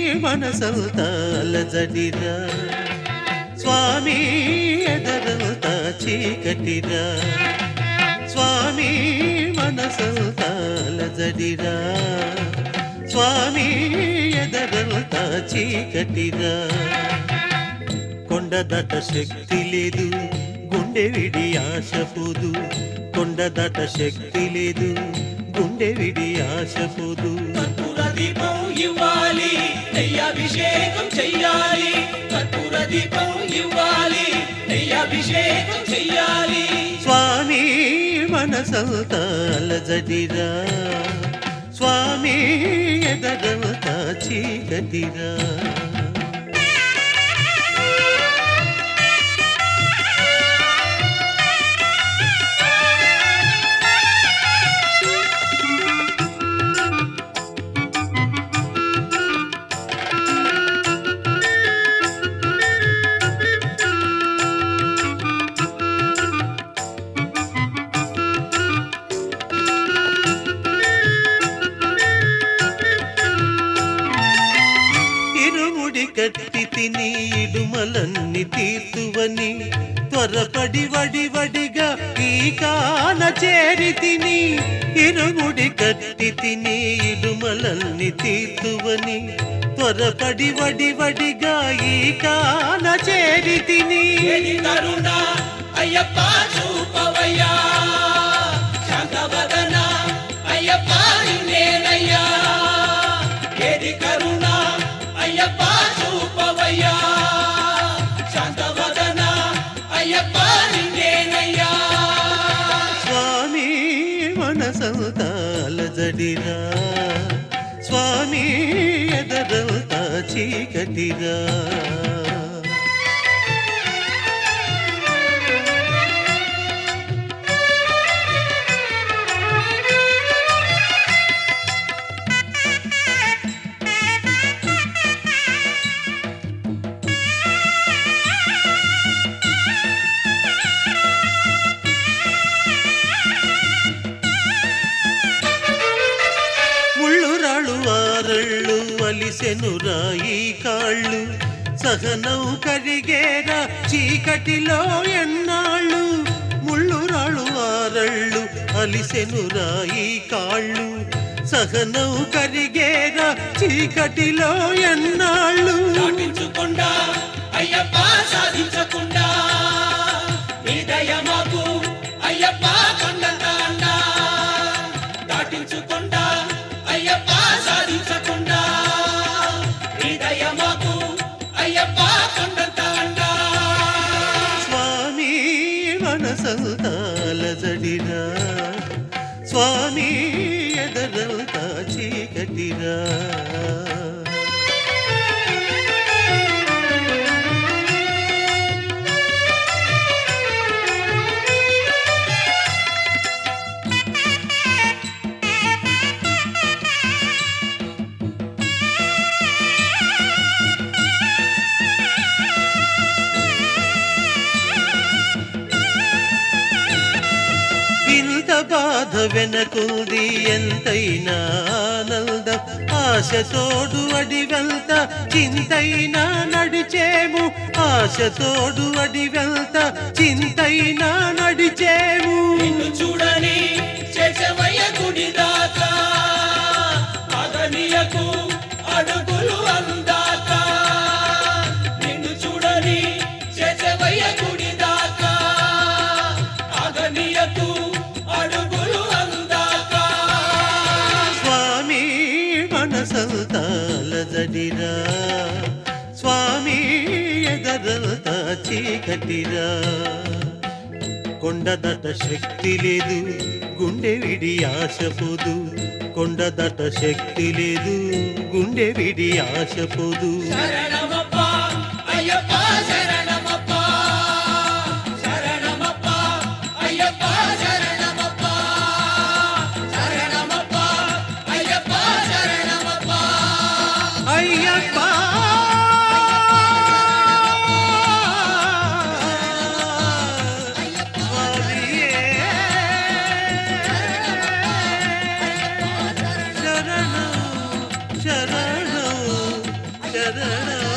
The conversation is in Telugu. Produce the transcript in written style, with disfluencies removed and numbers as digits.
మనసంతా అలజడిరా స్వామి ఎదరంతా చీకటిరా స్వామి మనసంతా అలజడిరా స్వామి ఎదరంతా చీకటిరా కొండదట శక్తి లేదు గుండె విడి ఆశ పోదు కొండదట శక్తి లేదు గుండె విడి ఆశ పోదు కర్పూర దీపం ఇవ్వాలి నెయ్యాభిషేకం చెయ్యాలి కర్పూర దీపం ఇవ్వాలి నెయ్యాభిషేకం చెయ్యాలి స్వామి మనసంతా అలజడిరా స్వామి ఎదరంతా చీకటిరా కట్టి తిని ఇడుమలన్ని తీర్తువని త్వరపడి వడివడిగా ఈ కాన చేరి తిని ఇరుముడి కట్టి తిని ఇడుమలన్ని తీర్తువని త్వరపడి వడివడిగా ఈ కాన చేరి తిని కరుణ అయ్యప్ప చూపవయ్యా శాంతవదన అయ్యప్ప నేనయ్యా ఏది కరుణ అయ్యప్ప చూపవయ్యా శాంతవదన అయ్యప్ప నేనయ్యా స్వామి మనసంతా అలజడిరా స్వామి ఎదరంతా చీకటిరా వారళ్ళు అలిసెనురా ఈ కాళ్ళు సహనం కరిగేరా చీకటిలో ఎన్నాళ్ళు ముళ్ళురాళ్ళు వారళ్ళు అలిసెనురా ఈ కాళ్ళు సహనం కరిగేరా చీకటిలో ఎన్నాళ్ళు దాటించకుండా అయ్యప్ప సాధించకుండా హృదయమాకు అయ్యప్ప కొండంతా దాటించకుండా అయ్యప్ప సాధించకుండా హృదయమాకు అయ్యప్ప కొండంతా స్వామి మనసంతా అలజడిరా స్వామి ఎదరంతా చీకటిరా బాధ వెనకుంది ఎంతైనా ఆనందం ఆశతోడు అడివెళ్త చింతైనా నడిచేము ఆశతోడు అడివెళ్త చింతైనా నడిచేము నిన్ను చూడని చేసవయ్య గుడి దాకా అగనియకు అడుగులు అందాక నిన్ను చూడని చేసవయ్య గుడి దాకా అగనియకు అడుగులు అందాక స్వామి మనసంతా అలజడిరా స్వామి ఎదరంతా చీకటిరా కొండదట శక్తి లేదు గుండె విడి ఆశ పోదు కొండదట శక్తి లేదు గుండె విడి ఆశ పోదు శరణమప్ప అయ్యప్ప శరణమప్ప శరణమప్ప అయ్యప్ప శరణమప్ప శరణమప్ప అయ్యప్ప శరణమప్ప అయ్యప్ప శరణం